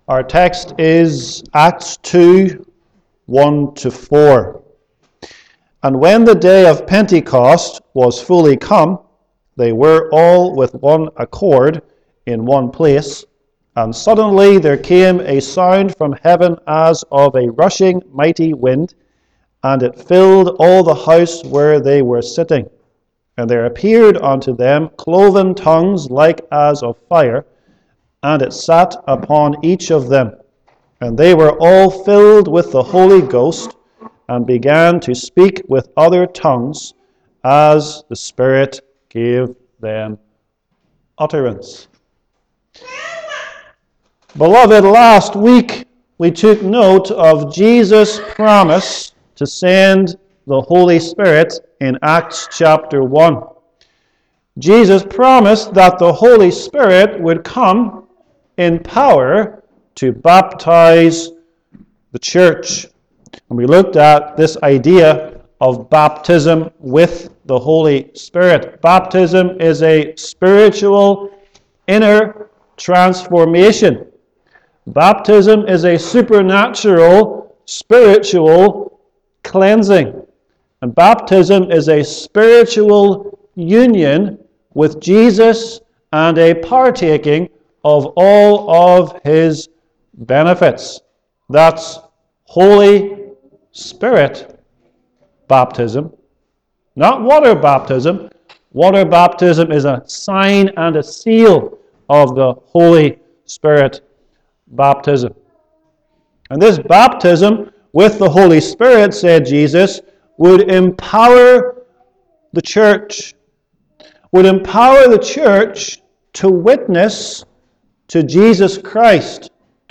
Our text is Acts 2, 1-4. And when the day of Pentecost was fully come, they were all with one accord in one place. And suddenly there came a sound from heaven as of a rushing mighty wind, and it filled all the house where they were sitting. And there appeared unto them cloven tongues like as of fire, and it sat upon each of them. And they were all filled with the Holy Ghost, and began to speak with other tongues, as the Spirit gave them utterance. Beloved, last week we took note of Jesus' promise to send the Holy Spirit in Acts chapter 1. Jesus promised that the Holy Spirit would come in power to baptize the church. And we looked at this idea of baptism with the Holy Spirit. Baptism is a spiritual inner transformation. Baptism is a supernatural spiritual cleansing. And baptism is a spiritual union with Jesus and a partaking of all of his benefits. That's Holy Spirit baptism, not water baptism. Water baptism is a sign and a seal of the Holy Spirit baptism. And this baptism with the Holy Spirit, said Jesus, would empower the church, to witness to Jesus Christ,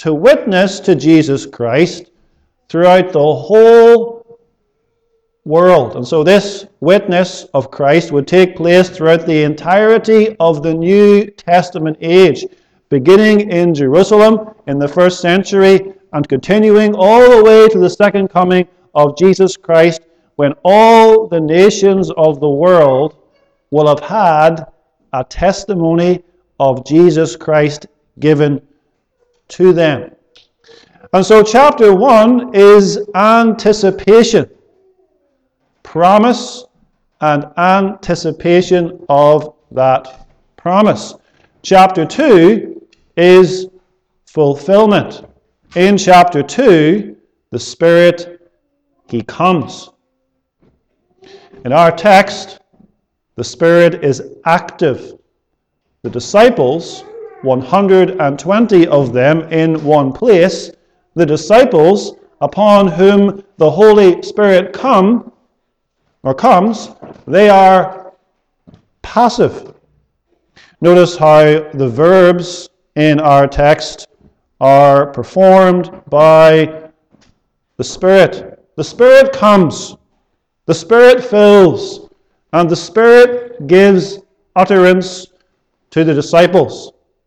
throughout the whole world. And so this witness of Christ would take place throughout the entirety of the New Testament age, beginning in Jerusalem in the first century and continuing all the way to the second coming of Jesus Christ, when all the nations of the world will have had a testimony of Jesus Christ given to them. And so chapter 1 is anticipation, promise and anticipation of that promise. Chapter 2 is fulfillment. In chapter 2, the Spirit, He comes. In our text, the Spirit is active. The disciples, 120 of them in one place, the disciples upon whom the Holy Spirit comes, they are passive. Notice how the verbs in our text are performed by the Spirit. The Spirit comes, the Spirit fills, and the Spirit gives utterance to the disciples.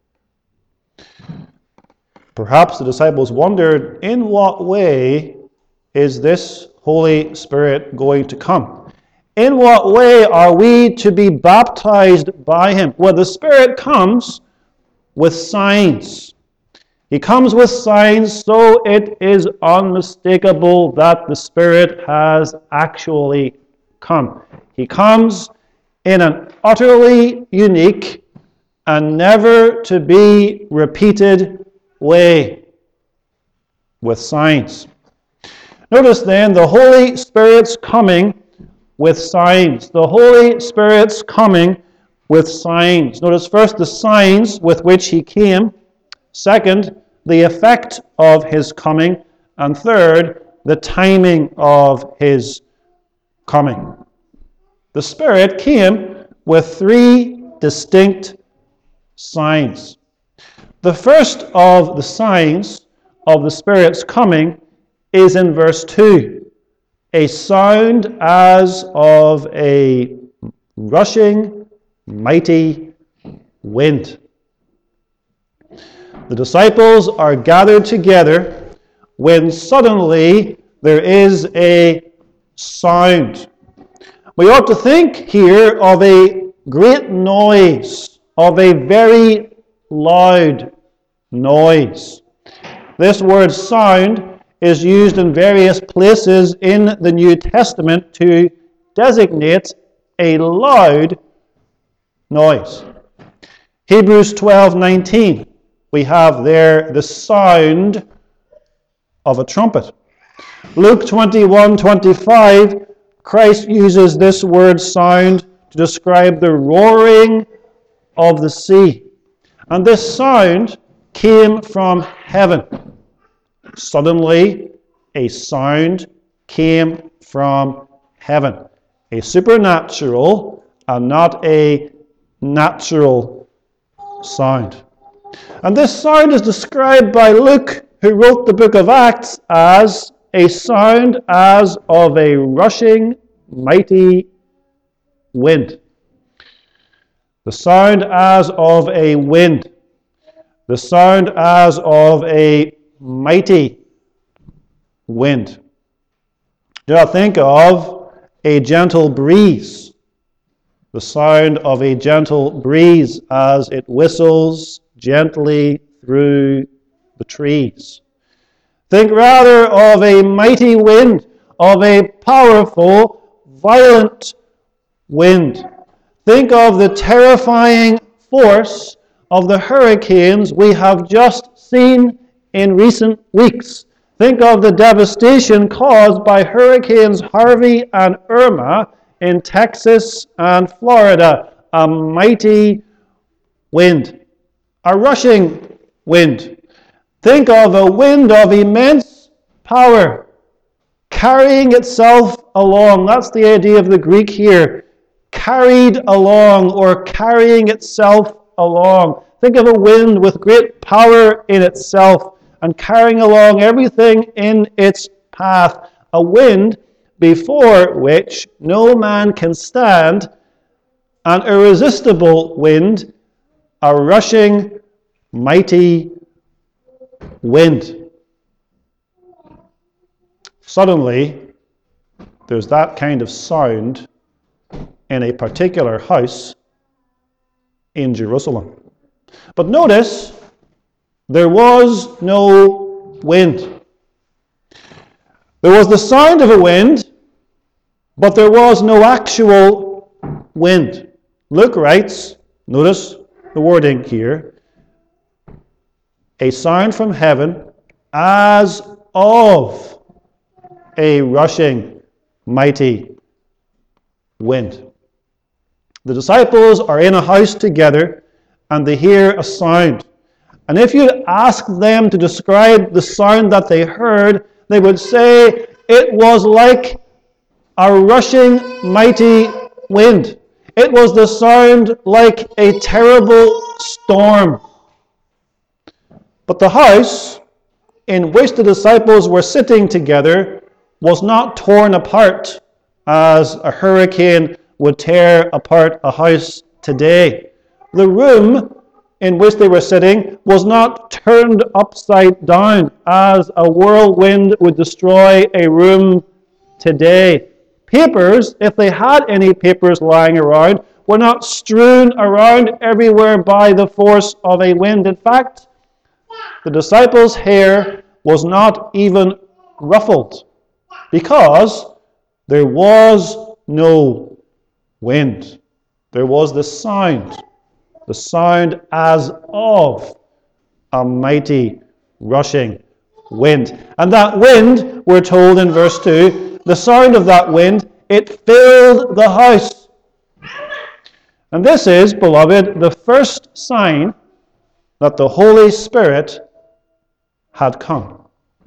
Perhaps the disciples wondered, in what way is this Holy Spirit going to come? In what way are we to be baptized by Him? Well, the Spirit comes with signs. He comes with signs, so it is unmistakable that the Spirit has actually come. He comes in an utterly unique and never to be repeated way, with signs. Notice then the Holy Spirit's coming with signs. The Holy Spirit's coming with signs. Notice first the signs with which He came. Second, the effect of His coming. And third, the timing of His coming. The Spirit came with three distinct signs. The first of the signs of the Spirit's coming is in verse 2. A sound as of a rushing mighty wind. The disciples are gathered together when suddenly there is a sound. We ought to think here of a great noise, of a very loud noise. This word sound is used in various places in the New Testament to designate a loud noise. Hebrews 12:19, we have there the sound of a trumpet. Luke 21:25, Christ uses this word sound to describe the roaring of the sea. And this sound came from heaven. Suddenly, a sound came from heaven. A supernatural and not a natural sound. And this sound is described by Luke, who wrote the book of Acts, as a sound as of a rushing mighty wind. The sound as of a wind. The sound as of a mighty wind. Do not think of a gentle breeze. The sound of a gentle breeze as it whistles gently through the trees. Think rather of a mighty wind, of a powerful, violent wind. Think of the terrifying force of the hurricanes we have just seen in recent weeks. Think of the devastation caused by Hurricanes Harvey and Irma in Texas and Florida. A mighty wind, a rushing wind. Think of a wind of immense power, carrying itself along. That's the idea of the Greek here. Carried along, or carrying itself along. Think of a wind with great power in itself and carrying along everything in its path. A wind before which no man can stand, an irresistible wind, a rushing, mighty wind. Suddenly, there's that kind of sound in a particular house in Jerusalem. But notice, there was no wind. There was the sound of a wind, but there was no actual wind. Luke writes, notice the wording here, a sound from heaven as of a rushing, mighty wind. The disciples are in a house together and they hear a sound. And if you ask them to describe the sound that they heard, they would say it was like a rushing, mighty wind. It was the sound like a terrible storm. But the house in which the disciples were sitting together was not torn apart as a hurricane would tear apart a house today. The room in which they were sitting was not turned upside down as a whirlwind would destroy a room today. Papers, if they had any papers lying around, were not strewn around everywhere by the force of a wind. In fact, the disciples' hair was not even ruffled because there was no wind. There was the sound as of a mighty rushing wind. And that wind, we're told in verse 2, the sound of that wind, it filled the house. And this is, beloved, the first sign that the Holy Spirit had come.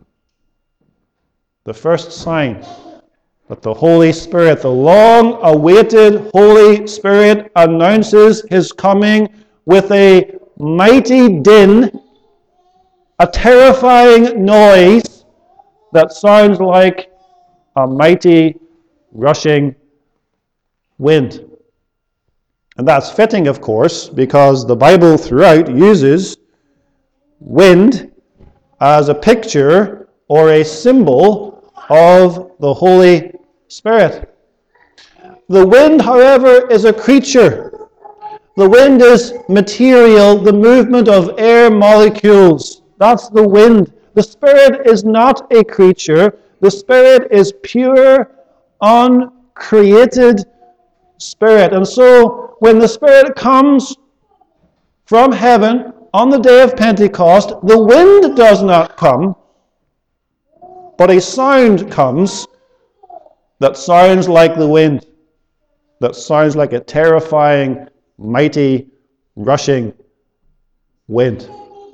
The first sign that the Holy Spirit, the long-awaited Holy Spirit, announces his coming with a mighty din, a terrifying noise that sounds like a mighty rushing wind. And that's fitting, of course, because the Bible throughout uses wind as a picture or a symbol of the Holy Spirit. The wind, however, is a creature. The wind is material, the movement of air molecules. That's the wind. The Spirit is not a creature. The Spirit is pure, uncreated Spirit. And so when the Spirit comes from heaven on the day of Pentecost, the wind does not come, but a sound comes that sounds like the wind, that sounds like a terrifying, mighty, rushing wind.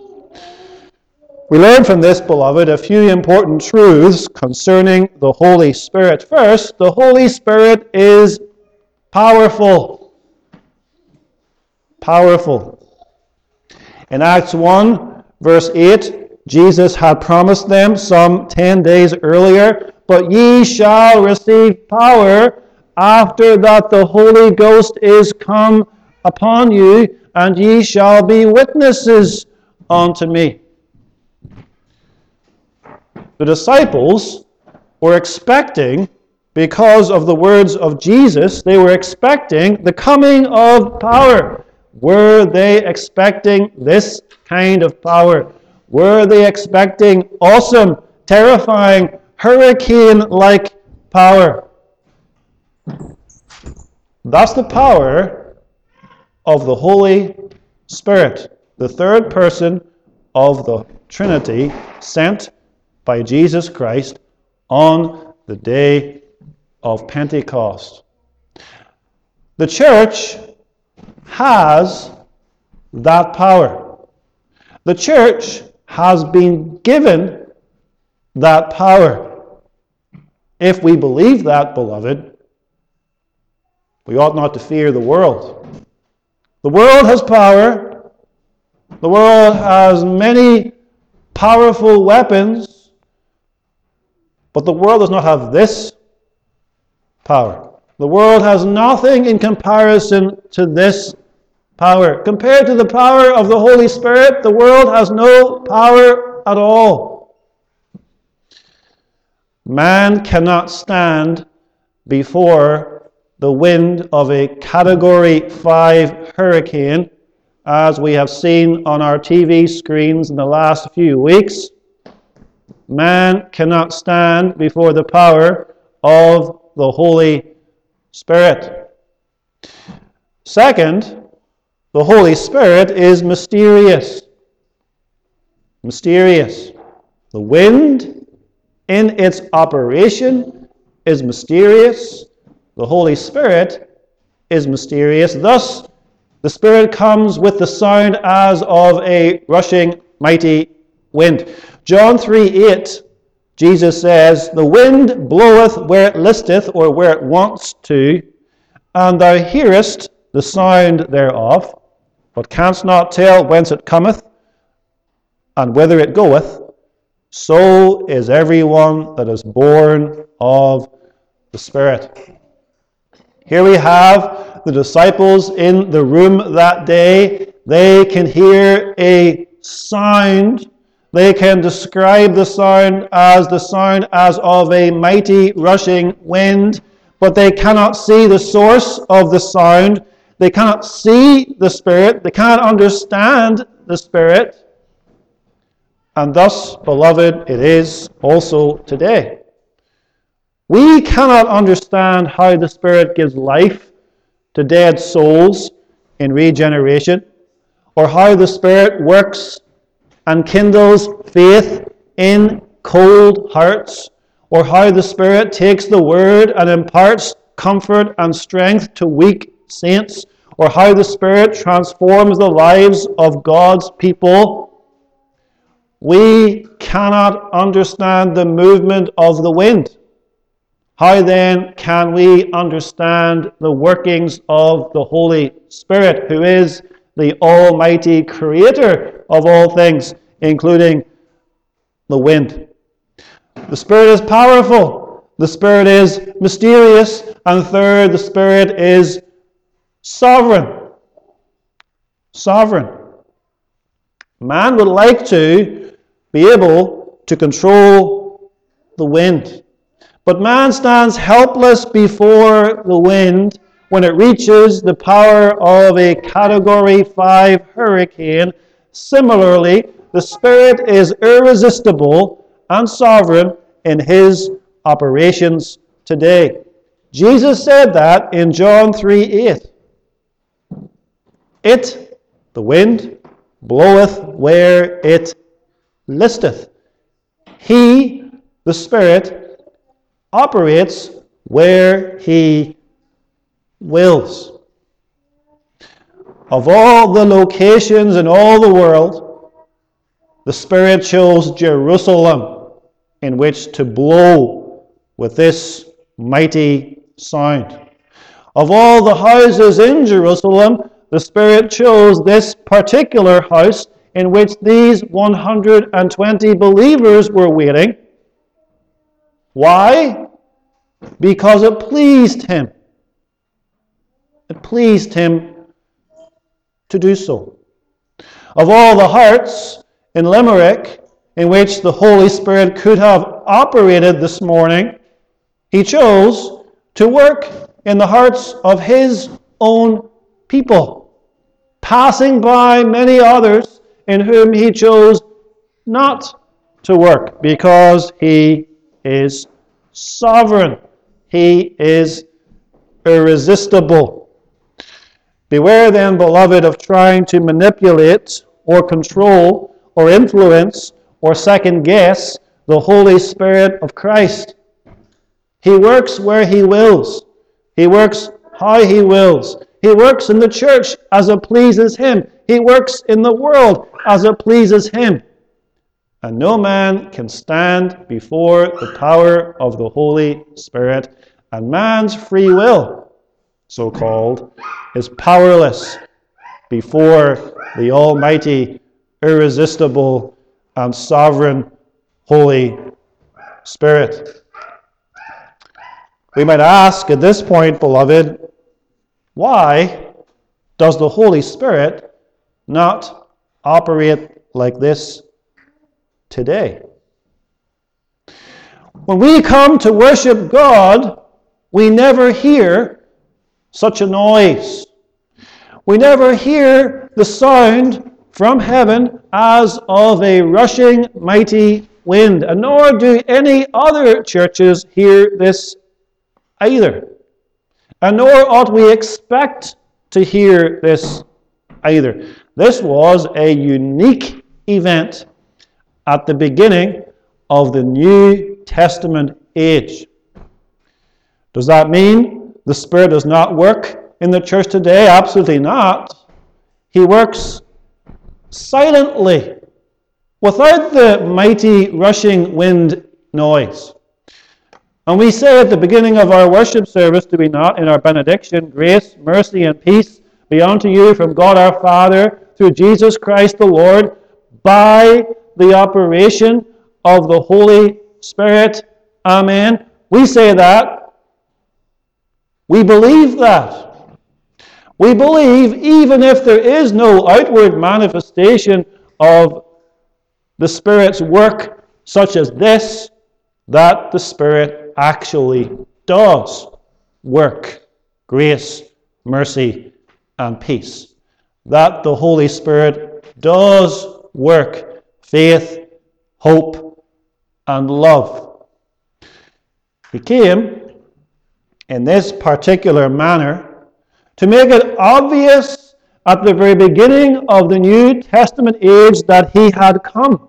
We learn from this, beloved, a few important truths concerning the Holy Spirit. First, the Holy Spirit is powerful. Powerful. In Acts 1, verse 8, Jesus had promised them some 10 days earlier, "But ye shall receive power after that the Holy Ghost is come upon you, and ye shall be witnesses unto me." The disciples were expecting, because of the words of Jesus, they were expecting the coming of power. Were they expecting this kind of power? Were they expecting awesome, terrifying, hurricane-like power? That's the power of the Holy Spirit, the third person of the Trinity, sent by Jesus Christ on the day of Pentecost. The church has that power. The church has been given that power. If we believe that, beloved, we ought not to fear the world. The world has power. The world has many powerful weapons, but the world does not have this power. The world has nothing in comparison to this power. Compared to the power of the Holy Spirit, the world has no power at all. Man cannot stand before the wind of a Category 5 hurricane, as we have seen on our TV screens in the last few weeks. Man cannot stand before the power of the Holy Spirit. Second, the Holy Spirit is mysterious. Mysterious. The wind in its operation is mysterious. The Holy Spirit is mysterious. Thus, the Spirit comes with the sound as of a rushing, mighty wind. John 3:8, Jesus says, "The wind bloweth where it listeth," or where it wants to, "and thou hearest the sound thereof, but canst not tell whence it cometh, and whither it goeth. So is everyone that is born of the Spirit." Here we have the disciples in the room that day. They can hear a sound. They can describe the sound as of a mighty rushing wind, but they cannot see the source of the sound. They cannot see the Spirit. They cannot understand the Spirit. And thus, beloved, it is also today. We cannot understand how the Spirit gives life to dead souls in regeneration, or how the Spirit works and kindles faith in cold hearts, or how the Spirit takes the Word and imparts comfort and strength to weak saints, or how the Spirit transforms the lives of God's people. We cannot understand the movement of the wind. How then can we understand the workings of the Holy Spirit, who is the almighty creator of all things, including the wind? The Spirit is powerful. The Spirit is mysterious. And third, the Spirit is sovereign. Sovereign. Man would like to be able to control the wind. But man stands helpless before the wind when it reaches the power of a Category 5 hurricane. Similarly, the Spirit is irresistible and sovereign in his operations today. Jesus said that in John 3:8. It, the wind, bloweth where it listeth. He, the Spirit, operates where he wills. Of all the locations in all the world, the Spirit chose Jerusalem in which to blow with this mighty sound. Of all the houses in Jerusalem, the Spirit chose this particular house in which these 120 believers were waiting. Why? Because it pleased him. It pleased him to do so. Of all the hearts in Limerick in which the Holy Spirit could have operated this morning, he chose to work in the hearts of his own people, passing by many others in whom he chose not to work, because he is sovereign. He is irresistible. Beware then, beloved, of trying to manipulate or control or influence or second guess the Holy Spirit of Christ. He works where he wills. He works how he wills. He works in the church as it pleases him. He works in the world as it pleases him. And no man can stand before the power of the Holy Spirit. And man's free will, so-called, is powerless before the almighty, irresistible, and sovereign Holy Spirit. We might ask at this point, beloved, why does the Holy Spirit not operate like this today? When we come to worship God, we never hear such a noise. We never hear the sound from heaven as of a rushing mighty wind, and nor do any other churches hear this either. And nor ought we expect to hear this either. This was a unique event at the beginning of the New Testament age. Does that mean the Spirit does not work in the church today? Absolutely not. He works silently, without the mighty rushing wind noise. And we say at the beginning of our worship service, do we not, in our benediction, grace, mercy, and peace be unto you from God our Father, through Jesus Christ the Lord, by the operation of the Holy Spirit. Amen. We say that. We believe that. We believe even if there is no outward manifestation of the Spirit's work such as this, that the Spirit actually does work grace, mercy, and peace. That the Holy Spirit does work faith, hope, and love. He came in this particular manner to make it obvious at the very beginning of the New Testament age that he had come,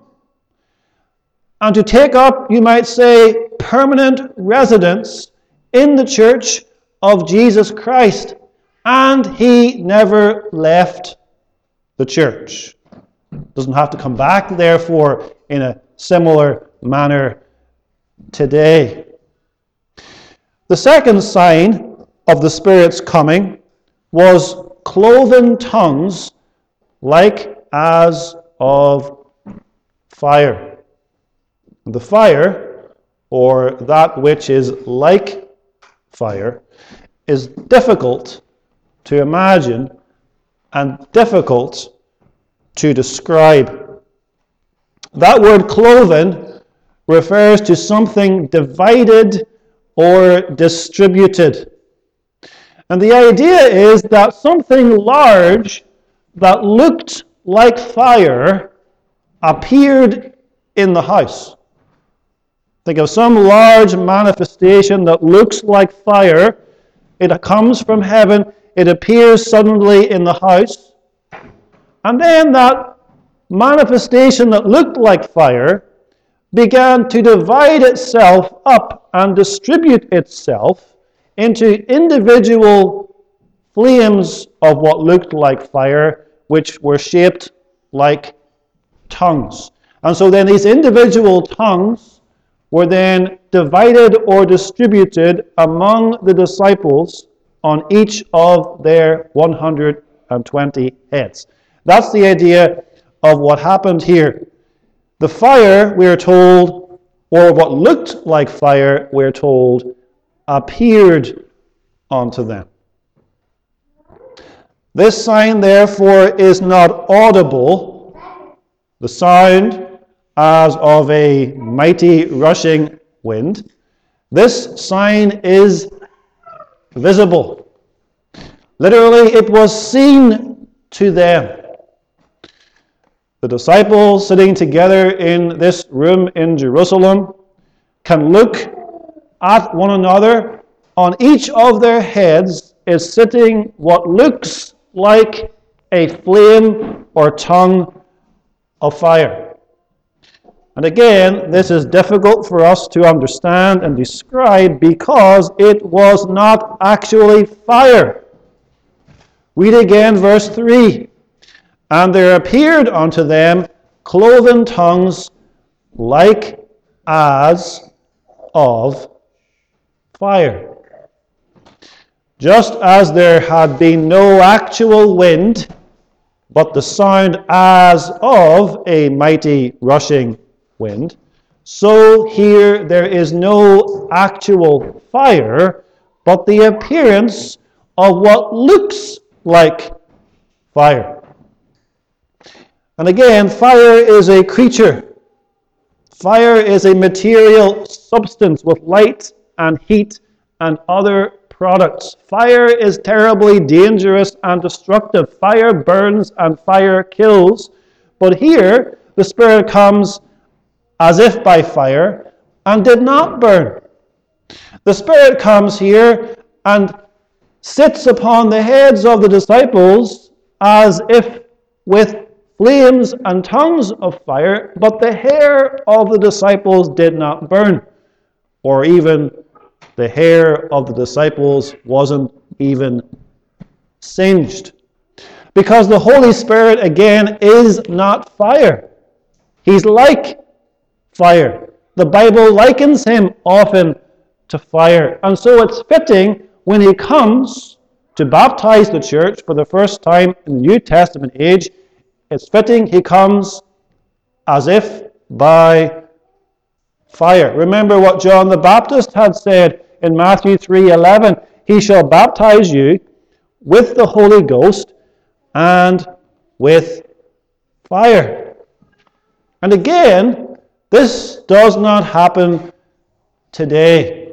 and to take up, you might say, permanent residence in the church of Jesus Christ. And he never left the church. Doesn't have to come back, therefore, in a similar manner today. The second sign of the Spirit's coming was cloven tongues like as of fire. The fire, or that which is like fire, is difficult to imagine and difficult to describe. That word cloven refers to something divided or distributed. And the idea is that something large that looked like fire appeared in the house. Think of some large manifestation that looks like fire. It comes from heaven. It appears suddenly in the house. And then that manifestation that looked like fire began to divide itself up and distribute itself into individual flames of what looked like fire, which were shaped like tongues. And so then these individual tongues were then divided or distributed among the disciples on each of their 120 heads. That's the idea of what happened here. The fire, we are told, or what looked like fire, we're told, appeared unto them. This sign, therefore, is not audible, the sound as of a mighty rushing wind. This sign is visible. Literally, it was seen to them. The disciples sitting together in this room in Jerusalem can look at one another. On each of their heads is sitting what looks like a flame or tongue of fire. And again, this is difficult for us to understand and describe because it was not actually fire. Read again verse 3. And there appeared unto them cloven tongues like as of fire. Just as there had been no actual wind, but the sound as of a mighty rushing wind, so here there is no actual fire, but the appearance of what looks like fire. And again, fire is a creature. Fire is a material substance with light and heat and other products. Fire is terribly dangerous and destructive. Fire burns and fire kills. But here, the Spirit comes as if by fire and did not burn. The Spirit comes here and sits upon the heads of the disciples as if with flames and tongues of fire, but the hair of the disciples did not burn, or even the hair of the disciples wasn't even singed. Because the Holy Spirit, again, is not fire. He's like fire. The Bible likens him often to fire. And so it's fitting when he comes to baptize the church for the first time in the New Testament age, it's fitting he comes as if by fire. Remember what John the Baptist had said in Matthew 3:11. He shall baptize you with the Holy Ghost and with fire. And again, this does not happen today.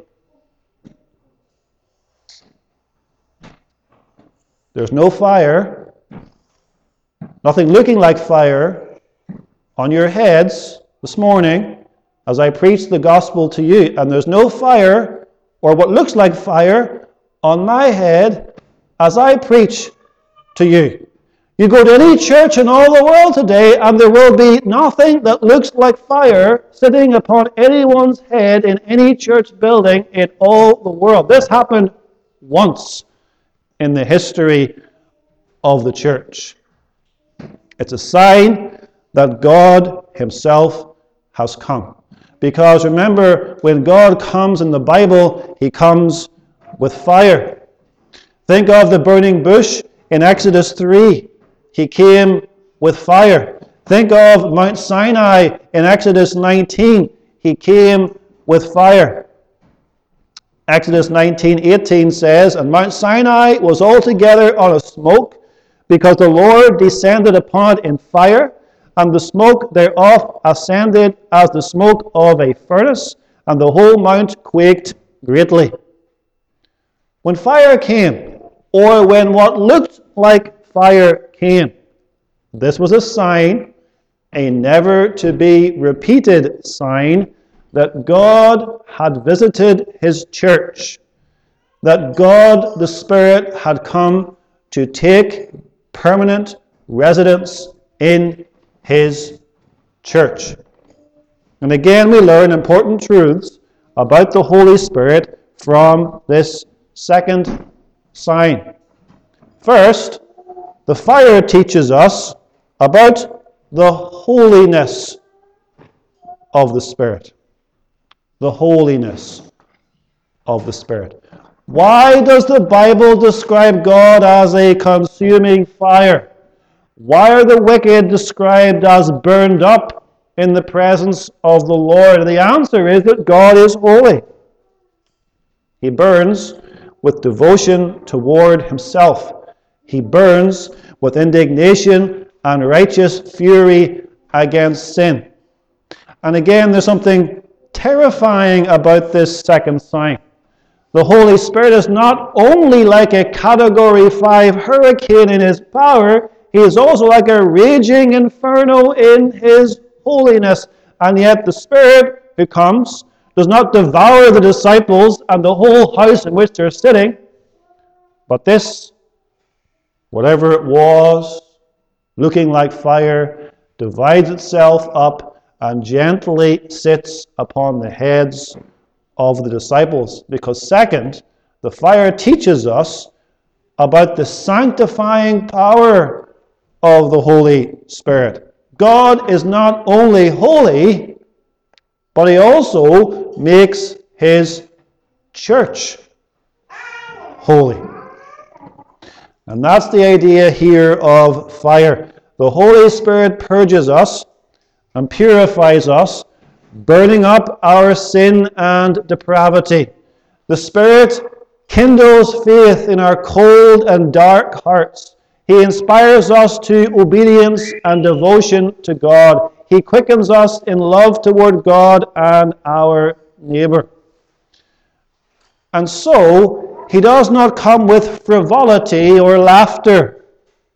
There's no fire. Nothing looking like fire on your heads this morning as I preach the gospel to you. And there's no fire or what looks like fire on my head as I preach to you. You go to any church in all the world today and there will be nothing that looks like fire sitting upon anyone's head in any church building in all the world. This happened once in the history of the church. It's a sign that God himself has come. Because remember, when God comes in the Bible, he comes with fire. Think of the burning bush in Exodus 3. He came with fire. Think of Mount Sinai in Exodus 19. He came with fire. Exodus 19:18 says, And Mount Sinai was altogether on a smoke, because the Lord descended upon it in fire, and the smoke thereof ascended as the smoke of a furnace, and the whole mount quaked greatly. When fire came, or when what looked like fire came, this was a sign a never-to-be-repeated sign that God had visited his church, that God the Spirit had come to take permanent residence in his church. And again, we learn important truths about the Holy Spirit from this second sign. First, the fire teaches us about the holiness of the Spirit. The holiness of the Spirit. Why does the Bible describe God as a consuming fire? Why are the wicked described as burned up in the presence of the Lord? And the answer is that God is holy. He burns with devotion toward himself. He burns with indignation and righteous fury against sin. And again, there's something terrifying about this second sign. The Holy Spirit is not only like a Category 5 hurricane in his power, he is also like a raging inferno in his holiness. And yet the Spirit who comes does not devour the disciples and the whole house in which they're sitting, but this, whatever it was, looking like fire, divides itself up and gently sits upon the heads of the disciples. Because second, the fire teaches us about the sanctifying power of the Holy Spirit. God is not only holy, but he also makes his church holy. And that's the idea here of fire. The Holy Spirit purges us and purifies us, burning up our sin and depravity. The Spirit kindles faith in our cold and dark hearts. He inspires us to obedience and devotion to God. He quickens us in love toward God and our neighbor. And so, he does not come with frivolity or laughter.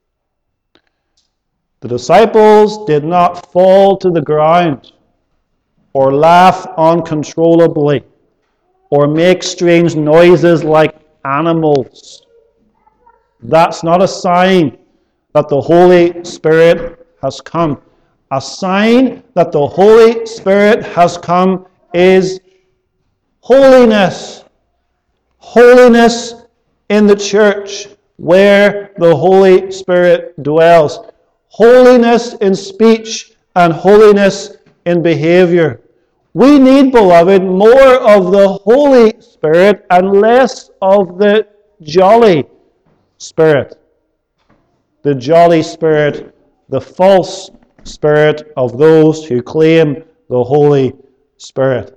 The disciples did not fall to the ground or laugh uncontrollably or make strange noises like animals. That's not a sign that the Holy Spirit has come. A sign that the Holy Spirit has come is holiness. Holiness in the church where the Holy Spirit dwells. Holiness in speech and holiness in behavior. We need, beloved, more of the Holy Spirit and less of the jolly Spirit. The jolly spirit, the false spirit of those who claim the Holy Spirit.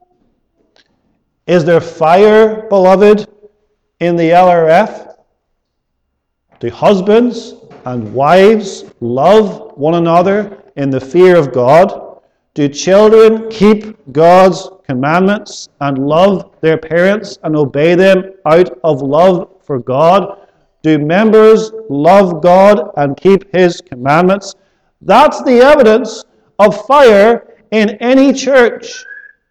Is there fire, beloved, in the LRF? Do husbands and wives love one another in the fear of God? Do children keep God's commandments and love their parents and obey them out of love for God? Do members love God and keep his commandments? That's the evidence of fire in any church.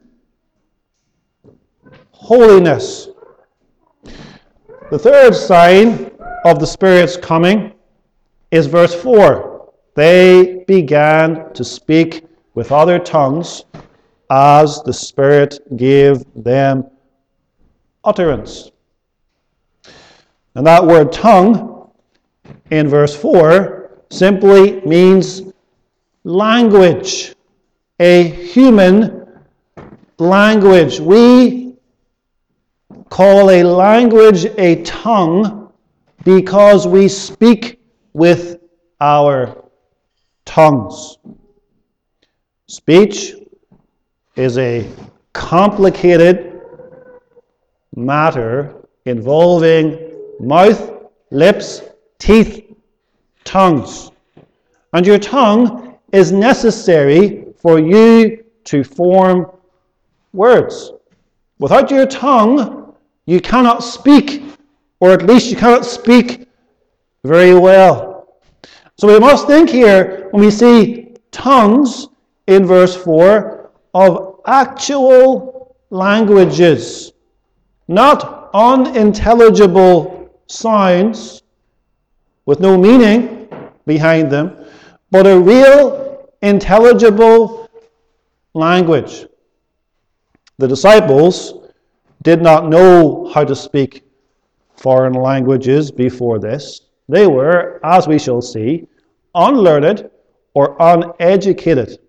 Holiness. The third sign of the Spirit's coming is verse 4. They began to speak with other tongues as the Spirit gave them utterance. And that word tongue in verse 4 simply means language, a human language. We call a language a tongue because we speak with our tongues. Speech is a complicated matter involving mouth, lips, teeth, tongues. And your tongue is necessary for you to form words. Without your tongue, you cannot speak, or at least you cannot speak very well. So we must think here, when we see tongues in verse 4 of actual languages, not unintelligible sounds with no meaning behind them, but a real intelligible language. The disciples did not know how to speak foreign languages before this. They were, as we shall see, unlearned or uneducated.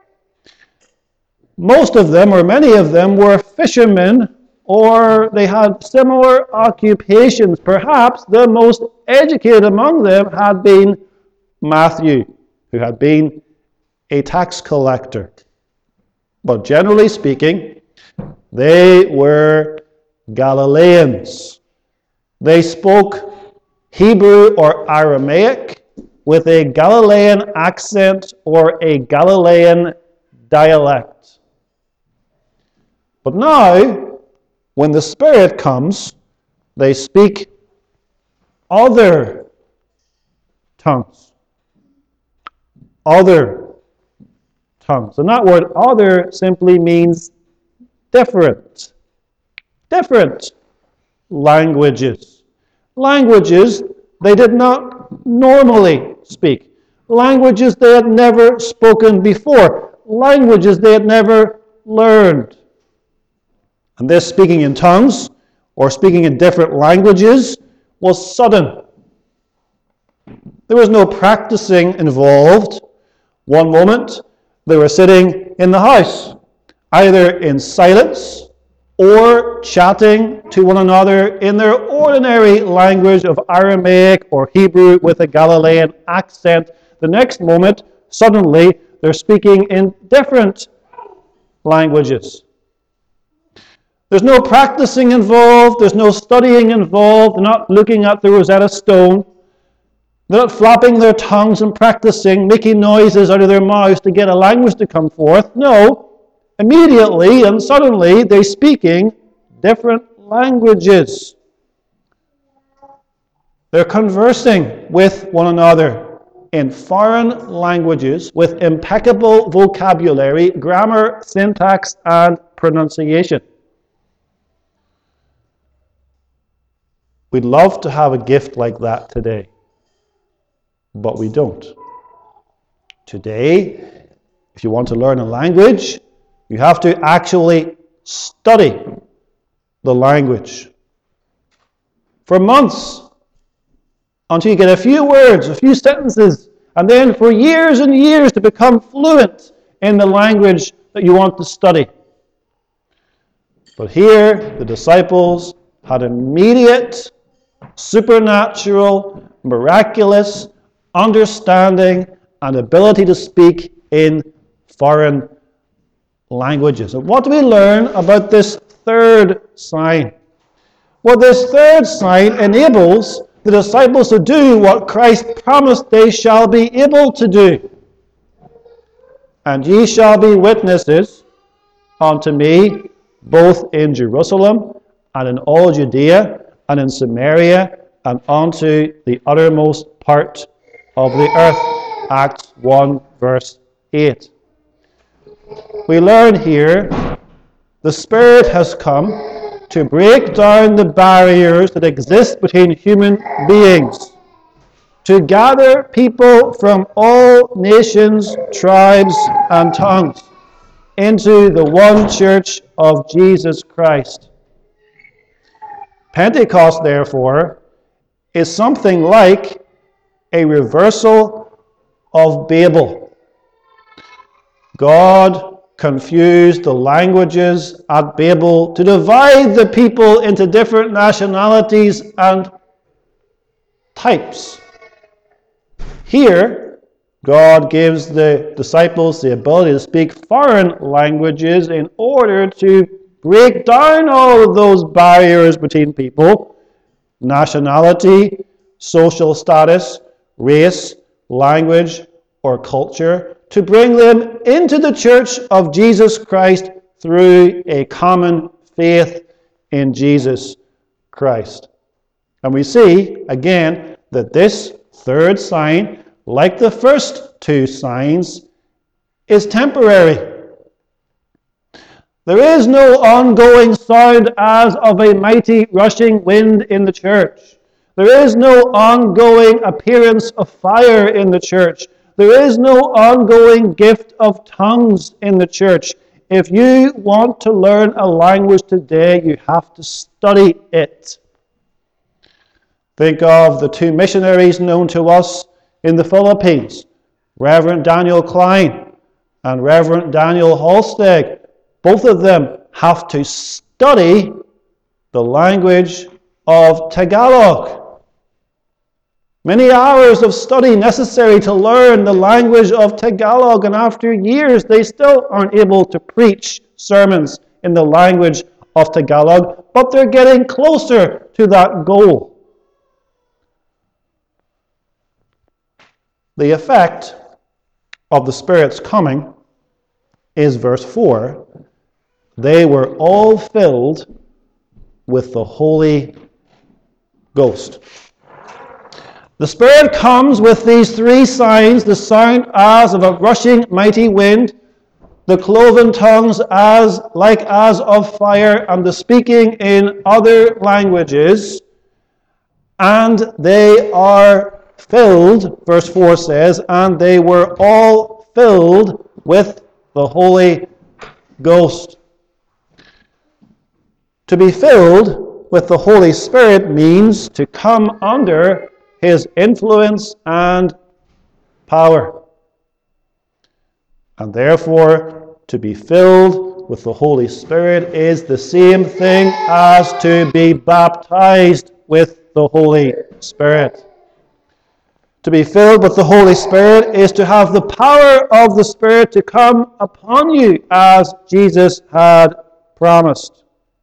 Most of them, or many of them, were fishermen, or they had similar occupations. Perhaps the most educated among them had been Matthew, who had been a tax collector. But generally speaking, they were Galileans. They spoke Hebrew or Aramaic with a Galilean accent or a Galilean dialect. But now, when the Spirit comes, they speak other tongues. Other tongues. And that word other simply means different. Different languages. Languages they did not normally speak. Languages they had never spoken before. Languages they had never learned. And this speaking in tongues, or speaking in different languages, was sudden. There was no practicing involved. One moment, they were sitting in the house, either in silence or chatting to one another in their ordinary language of Aramaic or Hebrew with a Galilean accent. The next moment, suddenly, they're speaking in different languages. There's no practicing involved. There's no studying involved. They're not looking at the Rosetta Stone. They're not flapping their tongues and practicing, making noises out of their mouths to get a language to come forth. No. Immediately and suddenly, they're speaking different languages. They're conversing with one another in foreign languages with impeccable vocabulary, grammar, syntax, and pronunciation. We'd love to have a gift like that today, but we don't. Today, if you want to learn a language, you have to actually study the language for months until you get a few words, a few sentences, and then for years and years to become fluent in the language that you want to study. But here, the disciples had immediate, supernatural, miraculous understanding and ability to speak in foreign languages. And what do we learn about this third sign? Well, this third sign enables the disciples to do what Christ promised they shall be able to do. And ye shall be witnesses unto me, both in Jerusalem and in all Judea and in Samaria and unto the uttermost part of the earth. Acts 1 verse 8. We learn here the Spirit has come to break down the barriers that exist between human beings, to gather people from all nations, tribes, and tongues into the one church of Jesus Christ. Pentecost, therefore, is something like a reversal of Babel. God confused the languages at Babel to divide the people into different nationalities and types. Here, God gives the disciples the ability to speak foreign languages in order to break down all of those barriers between people, nationality, social status, race, language, or culture, to bring them into the church of Jesus Christ through a common faith in Jesus Christ. And we see, again, that this third sign, like the first two signs, is temporary. There is no ongoing sound as of a mighty rushing wind in the church. There is no ongoing appearance of fire in the church. There is no ongoing gift of tongues in the church. If you want to learn a language today, you have to study it. Think of the two missionaries known to us in the Philippines, Reverend Daniel Klein and Reverend Daniel Halstead. Both of them have to study the language of Tagalog. Many hours of study necessary to learn the language of Tagalog, and after years they still aren't able to preach sermons in the language of Tagalog, but they're getting closer to that goal. The effect of the Spirit's coming is verse 4. They were all filled with the Holy Ghost. The Spirit comes with these three signs: the sound as of a rushing mighty wind, the cloven tongues as of fire, and the speaking in other languages. And they are filled, verse 4 says, and they were all filled with the Holy Ghost. To be filled with the Holy Spirit means to come under His influence and power. And therefore, to be filled with the Holy Spirit is the same thing as to be baptized with the Holy Spirit. To be filled with the Holy Spirit is to have the power of the Spirit to come upon you as Jesus had promised.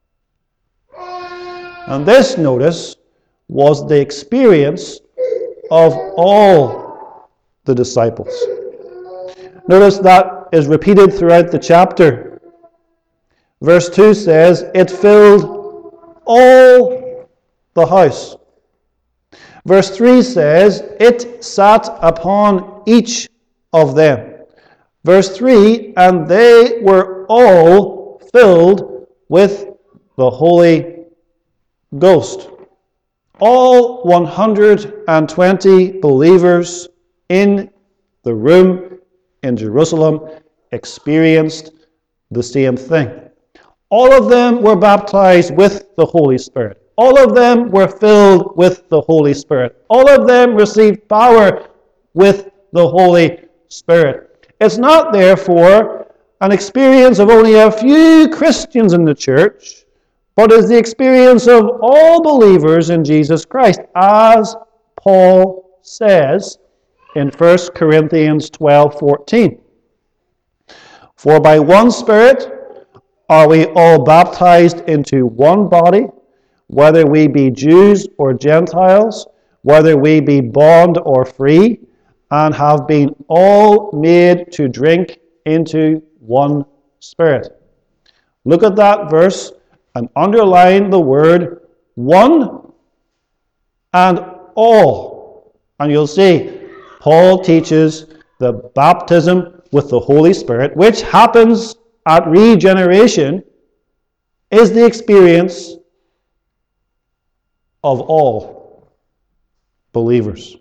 And this, notice, was the experience of all the disciples. Notice that is repeated throughout the chapter. Verse 2 says, it filled all the house. Verse 3 says, it sat upon each of them. Verse 3, and they were all filled with the Holy Ghost. All 120 believers in the room in Jerusalem experienced the same thing. All of them were baptized with the Holy Spirit. All of them were filled with the Holy Spirit. All of them received power with the Holy Spirit. It's not, therefore, an experience of only a few Christians in the church, but is the experience of all believers in Jesus Christ, as Paul says in 1 Corinthians 12:14. For by one Spirit are we all baptized into one body, whether we be Jews or Gentiles, whether we be bond or free, and have been all made to drink into one Spirit. Look at that verse and underline the word one and all. And you'll see Paul teaches the baptism with the Holy Spirit, which happens at regeneration, is the experience of all believers.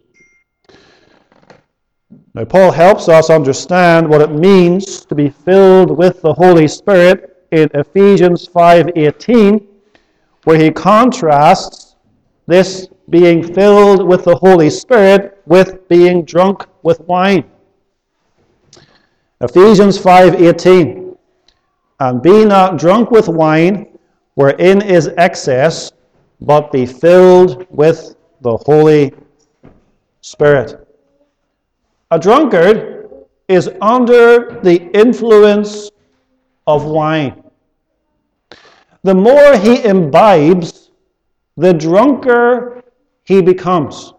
Now, Paul helps us understand what it means to be filled with the Holy Spirit in Ephesians 5:18, where he contrasts this being filled with the Holy Spirit with being drunk with wine. Ephesians 5:18, and be not drunk with wine, wherein is excess, but be filled with the Holy Spirit. A drunkard is under the influence of wine. The more he imbibes, the drunker he becomes.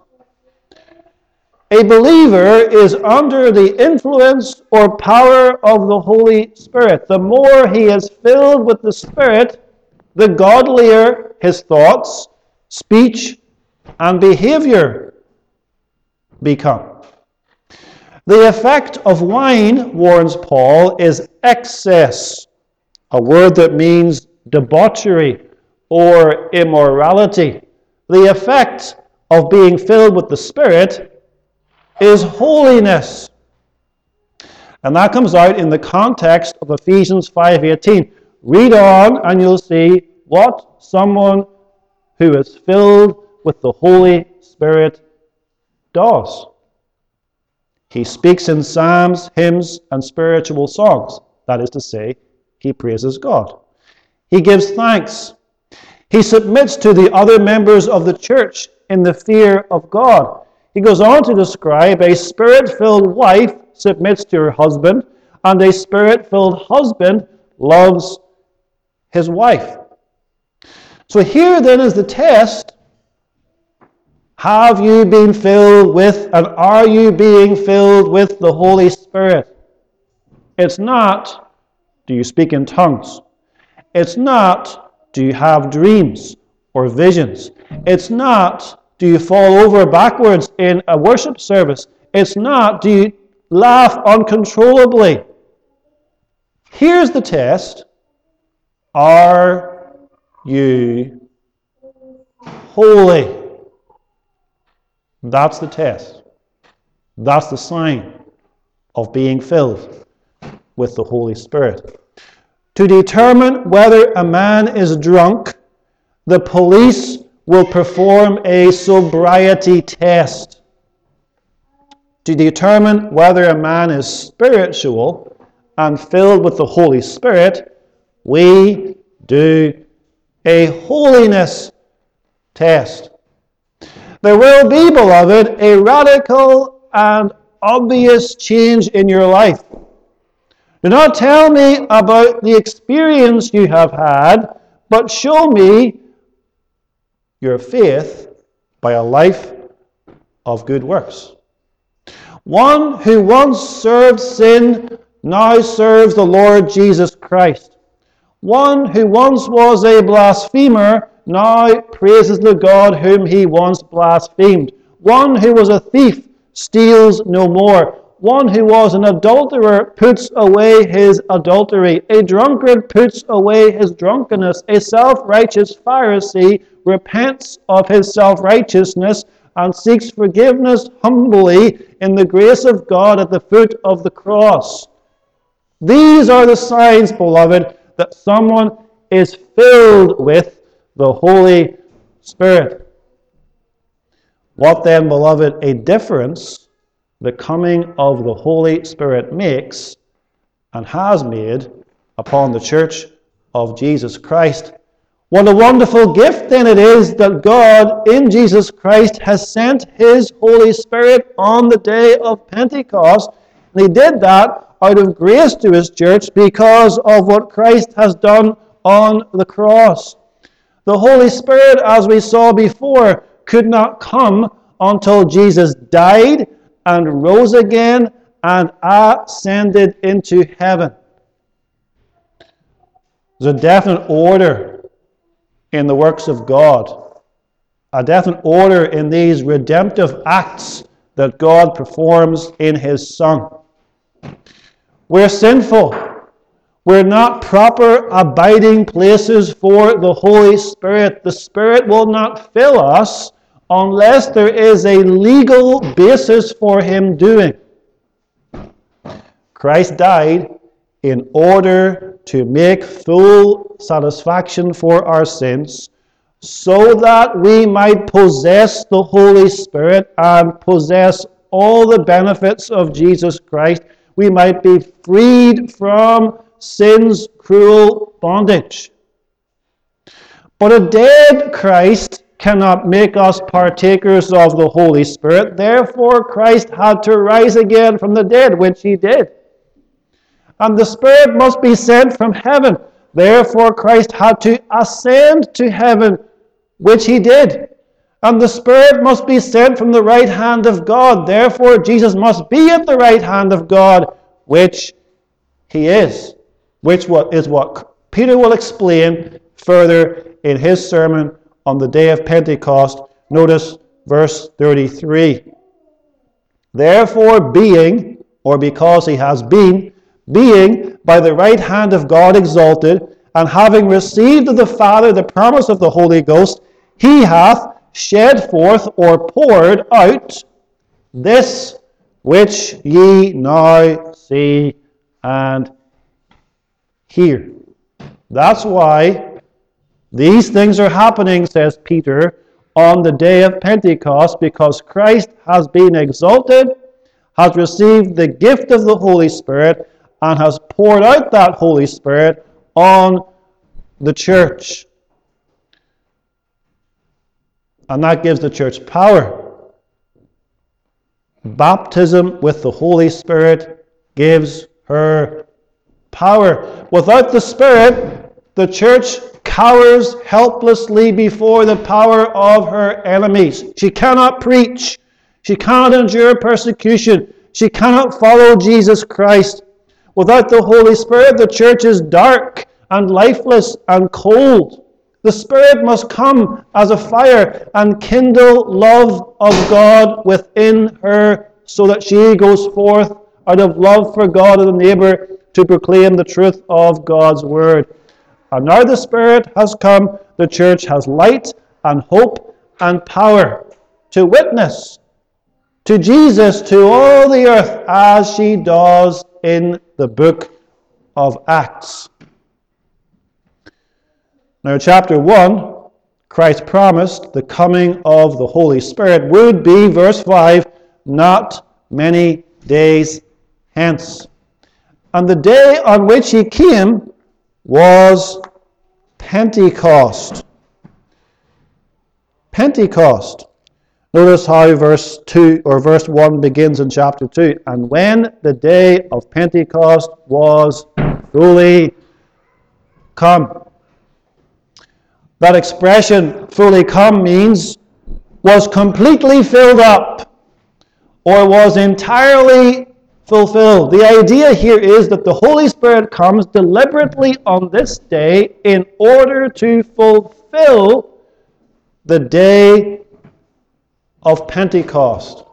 A believer is under the influence or power of the Holy Spirit. The more he is filled with the Spirit, the godlier his thoughts, speech, and behavior become. The effect of wine, warns Paul, is excess, a word that means debauchery or immorality. The effect of being filled with the Spirit is holiness. And that comes out in the context of Ephesians 5:18. Read on and you'll see what someone who is filled with the Holy Spirit does. He speaks in psalms, hymns, and spiritual songs. That is to say, he praises God. He gives thanks. He submits to the other members of the church in the fear of God. He goes on to describe a spirit-filled wife submits to her husband, and a spirit-filled husband loves his wife. So here then is the test. Have you been filled with, and are you being filled with the Holy Spirit? It's not, do you speak in tongues? It's not, do you have dreams or visions? It's not, do you fall over backwards in a worship service? It's not, do you laugh uncontrollably? Here's the test. Are you holy? That's the test. That's the sign of being filled with the Holy Spirit. To determine whether a man is drunk, the police will perform a sobriety test. To determine whether a man is spiritual and filled with the Holy Spirit, we do a holiness test. There will be, beloved, a radical and obvious change in your life. Do not tell me about the experience you have had, but show me your faith by a life of good works. One who once served sin now serves the Lord Jesus Christ. One who once was a blasphemer now praises the God whom he once blasphemed. One who was a thief steals no more. One who was an adulterer puts away his adultery. A drunkard puts away his drunkenness. A self-righteous Pharisee repents of his self-righteousness and seeks forgiveness humbly in the grace of God at the foot of the cross. These are the signs, beloved, that someone is filled with the Holy Spirit. What then, beloved, a difference the coming of the Holy Spirit makes and has made upon the church of Jesus Christ. What a wonderful gift then it is that God in Jesus Christ has sent his Holy Spirit on the day of Pentecost. And he did that out of grace to his church because of what Christ has done on the cross. The Holy Spirit, as we saw before, could not come until Jesus died and rose again and ascended into heaven. There's a definite order in the works of God, a definite order in these redemptive acts that God performs in his Son. We're sinful. We're not proper abiding places for the Holy Spirit. The Spirit will not fill us unless there is a legal basis for him doing. Christ died in order to make full satisfaction for our sins, so that we might possess the Holy Spirit and possess all the benefits of Jesus Christ. We might be freed from sin's cruel bondage. But a dead Christ cannot make us partakers of the Holy Spirit. Therefore, Christ had to rise again from the dead, which he did. And the Spirit must be sent from heaven. Therefore, Christ had to ascend to heaven, which he did. And the Spirit must be sent from the right hand of God. Therefore, Jesus must be at the right hand of God, which he is. Which is what Peter will explain further in his sermon on the day of Pentecost. Notice verse 33. Therefore, being, or because he has been, being by the right hand of God exalted, and having received of the Father the promise of the Holy Ghost, he hath shed forth or poured out this which ye now see and hear. That's why these things are happening, says Peter, on the day of Pentecost, because Christ has been exalted, has received the gift of the Holy Spirit, and has poured out that Holy Spirit on the church. And that gives the church power. Baptism with the Holy Spirit gives her power. Without the Spirit, the church cowers helplessly before the power of her enemies. She cannot preach. She cannot endure persecution. She cannot follow Jesus Christ. Without the Holy Spirit, the church is dark and lifeless and cold. The Spirit must come as a fire and kindle love of God within her so that she goes forth out of love for God and the neighbor to proclaim the truth of God's word. And now the Spirit has come, the church has light and hope and power to witness to Jesus to all the earth as she does in the book of Acts. Now, chapter 1, Christ promised the coming of the Holy Spirit would be, verse 5, not many days hence. And the day on which he came was Pentecost. Pentecost. Notice how verse 2 or verse 1 begins in chapter 2. And when the day of Pentecost was fully come. That expression, fully come, means was completely filled up or was entirely fulfilled. The idea here is that the Holy Spirit comes deliberately on this day in order to fulfill the day of Pentecost.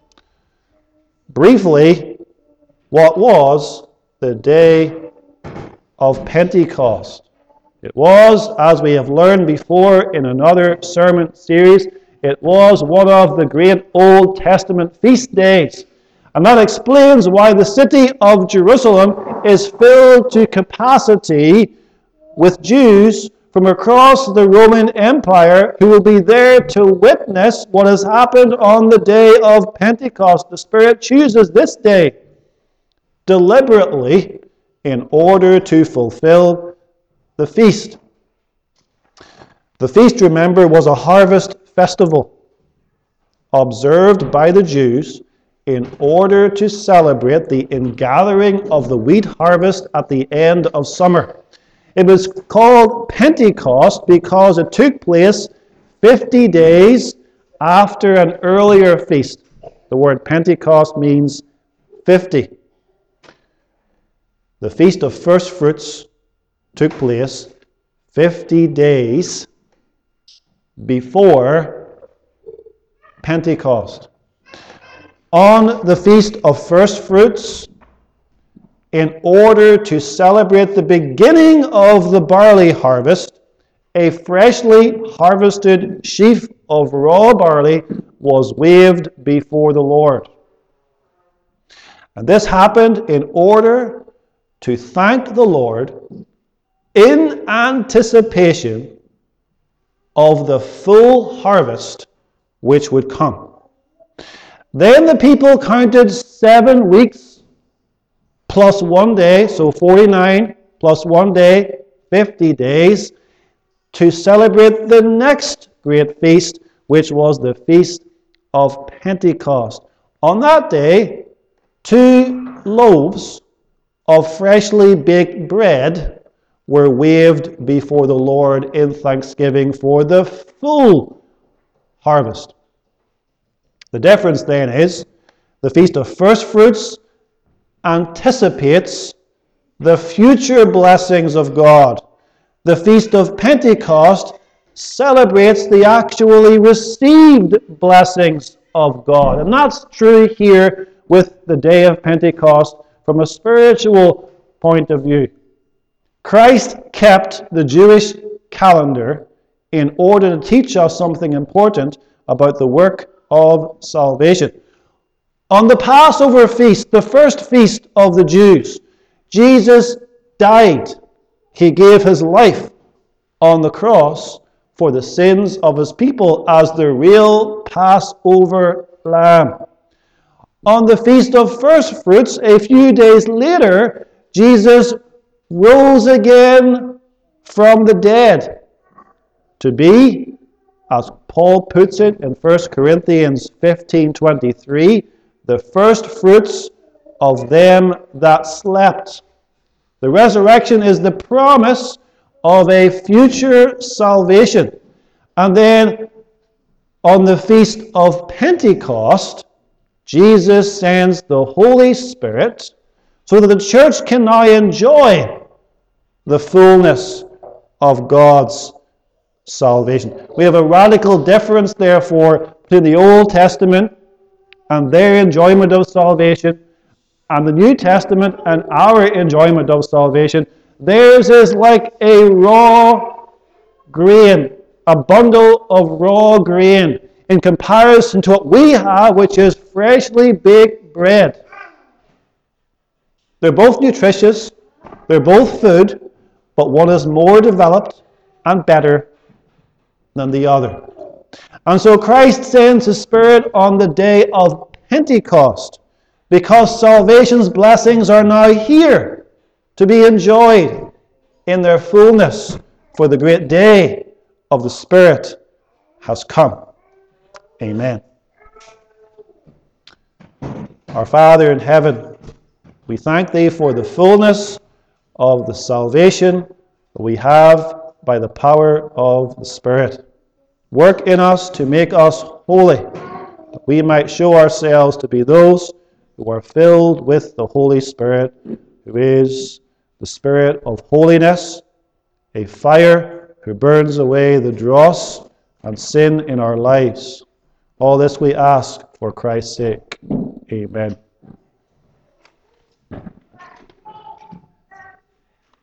Briefly, what was the day of Pentecost? It was, as we have learned before in another sermon series, it was one of the great Old Testament feast days. And that explains why the city of Jerusalem is filled to capacity with Jews from across the Roman Empire who will be there to witness what has happened on the day of Pentecost. The Spirit chooses this day deliberately in order to fulfill the feast. The feast, remember, was a harvest festival observed by the Jews in order to celebrate the ingathering of the wheat harvest at the end of summer. It was called Pentecost because it took place 50 days after an earlier feast. The word Pentecost means 50. The Feast of First Fruits took place 50 days before Pentecost. On the Feast of First Fruits, in order to celebrate the beginning of the barley harvest, a freshly harvested sheaf of raw barley was waved before the Lord. And this happened in order to thank the Lord in anticipation of the full harvest which would come. Then the people counted 7 weeks plus 1 day, so 49 plus 1 day, 50 days, to celebrate the next great feast, which was the Feast of Pentecost. On that day, 2 loaves of freshly baked bread were waved before the Lord in thanksgiving for the full harvest. The difference then is the Feast of First Fruits anticipates the future blessings of God. The Feast of Pentecost celebrates the actually received blessings of God. And that's true here with the day of Pentecost from a spiritual point of view. Christ kept the Jewish calendar in order to teach us something important about the work of salvation. On the Passover feast, the first feast of the Jews, Jesus died. He gave his life on the cross for the sins of his people as the real Passover lamb. On the Feast of First Fruits, a few days later, Jesus rose again from the dead to be, as Paul puts it in 1 Corinthians 15:23, the first fruits of them that slept. The resurrection is the promise of a future salvation. And then on the Feast of Pentecost, Jesus sends the Holy Spirit so that the church can now enjoy the fullness of God's salvation. We have a radical difference, therefore, between the Old Testament and their enjoyment of salvation and the New Testament and our enjoyment of salvation. Theirs is like a raw grain, a bundle of raw grain, in comparison to what we have, which is freshly baked bread. They're both nutritious, they're both food, but one is more developed and better than the other. And so Christ sends his Spirit on the day of Pentecost, because salvation's blessings are now here to be enjoyed in their fullness, for the great day of the Spirit has come. Amen. Our Father in heaven, we thank thee for the fullness of the salvation that we have by the power of the Spirit. Work in us to make us holy, that we might show ourselves to be those who are filled with the Holy Spirit, who is the Spirit of holiness, a fire who burns away the dross and sin in our lives. All this we ask for Christ's sake. Amen.